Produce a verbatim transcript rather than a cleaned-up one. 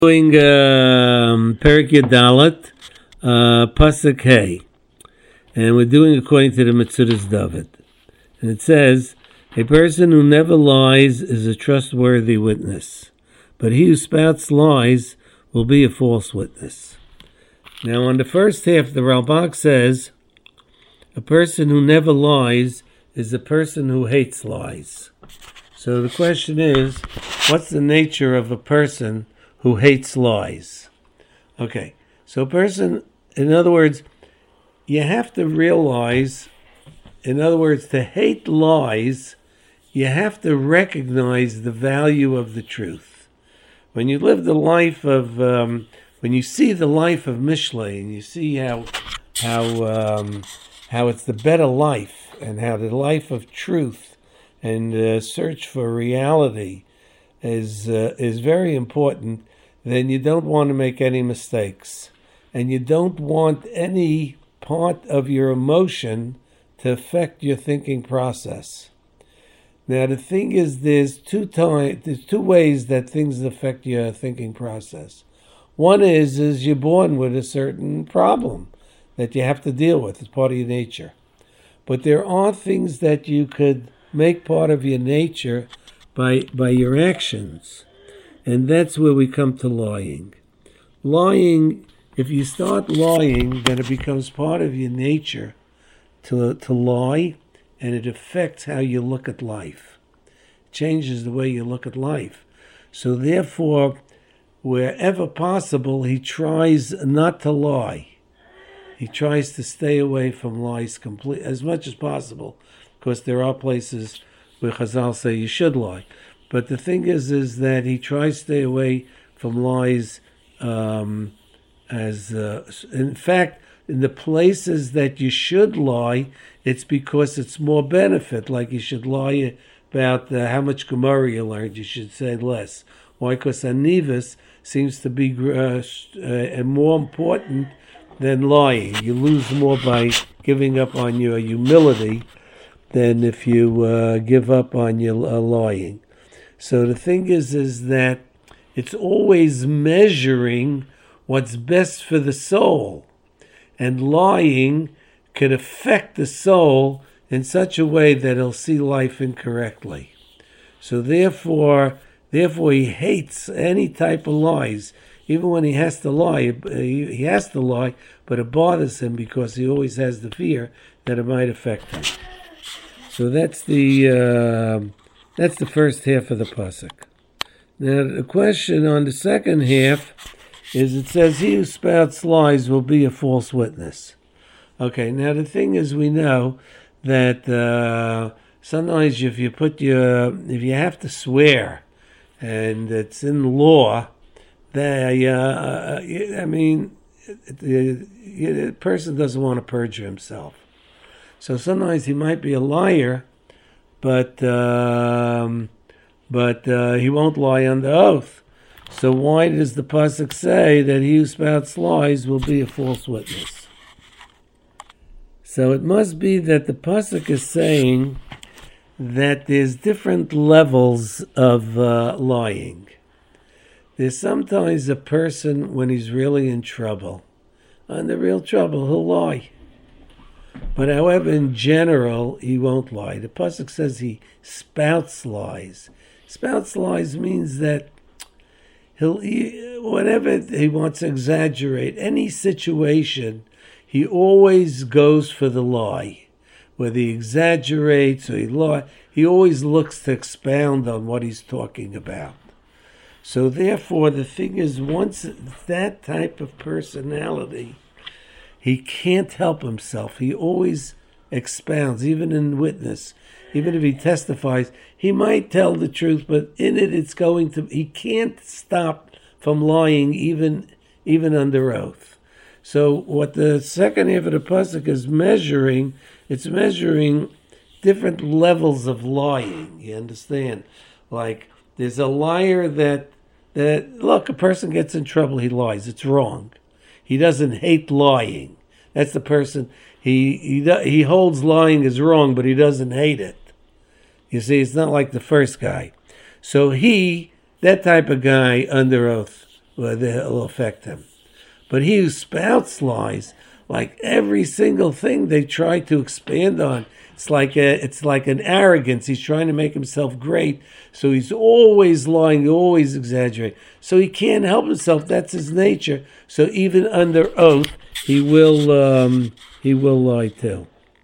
Doing um, Perik Yadalit, uh, Pasuk Hey, and we're doing according to the Metzudas David. And it says, a person who never lies is a trustworthy witness, but he who spouts lies will be a false witness. Now, on the first half, the Ralbag says, a person who never lies is a person who hates lies. So the question is, what's the nature of a person who hates lies? Okay, so a person, in other words, you have to realize, in other words, to hate lies, you have to recognize the value of the truth. When you live the life of, um, when you see the life of Mishlei, and you see how, how, um, how it's the better life, and how the life of truth and uh, search for reality is uh, is very important, then you don't want to make any mistakes. And you don't want any part of your emotion to affect your thinking process. Now, the thing is, there's two time, there's two ways that things affect your thinking process. One is, is you're born with a certain problem that you have to deal with. It's part of your nature. But there are things that you could make part of your nature by by your actions. And that's where we come to lying. Lying, if you start lying, then it becomes part of your nature to to lie, and it affects how you look at life. It changes the way you look at life. So therefore, wherever possible, he tries not to lie. He tries to stay away from lies complete as much as possible, because there are places where Chazal say you should lie. But the thing is, is that he tries to stay away from lies. Um, as uh, in fact, in the places that you should lie, it's because it's more benefit. Like you should lie about uh, how much Gemara you learned. You should say less. Why? Because anivus seems to be uh, uh, more important than lying. You lose more by giving up on your humility than if you uh, give up on your uh, lying. So the thing is, is that it's always measuring what's best for the soul. And lying could affect the soul in such a way that it'll see life incorrectly. So therefore, therefore he hates any type of lies. Even when he has to lie, he has to lie, but it bothers him because he always has the fear that it might affect him. So that's the uh, that's the first half of the pasuk. Now the question on the second half is, it says, "He who spouts lies will be a false witness." Okay. Now the thing is, we know that uh, sometimes if you put your if you have to swear, and it's in law. They, uh, I mean, the, the person doesn't want to perjure himself. So sometimes he might be a liar, but um, but uh, he won't lie under oath. So why does the pasuk say that he who spouts lies will be a false witness? So it must be that the pasuk is saying that there's different levels of uh, lying. There's sometimes a person, when he's really in trouble, under real trouble, he'll lie. But however, in general, he won't lie. The pasuk says he spouts lies. Spouts lies means that he'll, he, whatever he wants to exaggerate, any situation, he always goes for the lie. Whether he exaggerates or he lies, he always looks to expound on what he's talking about. So therefore, the thing is, once that type of personality, he can't help himself. He always expounds, even in witness. Even if he testifies, he might tell the truth, but in it, it's going to, he can't stop from lying, even, even under oath. So what the second half of the pasuk is measuring, it's measuring different levels of lying, you understand? Like, there's a liar that, that, look, a person gets in trouble, he lies. It's wrong. He doesn't hate lying. That's the person, he he he holds lying as wrong, but he doesn't hate it. You see, it's not like the first guy. So he, that type of guy, under oath, well, it'll affect him. But he who spouts lies, like every single thing they try to expand on, it's like a, it's like an arrogance. He's trying to make himself great, so he's always lying, always exaggerating. So he can't help himself. That's his nature. So even under oath, he will um, he will lie too.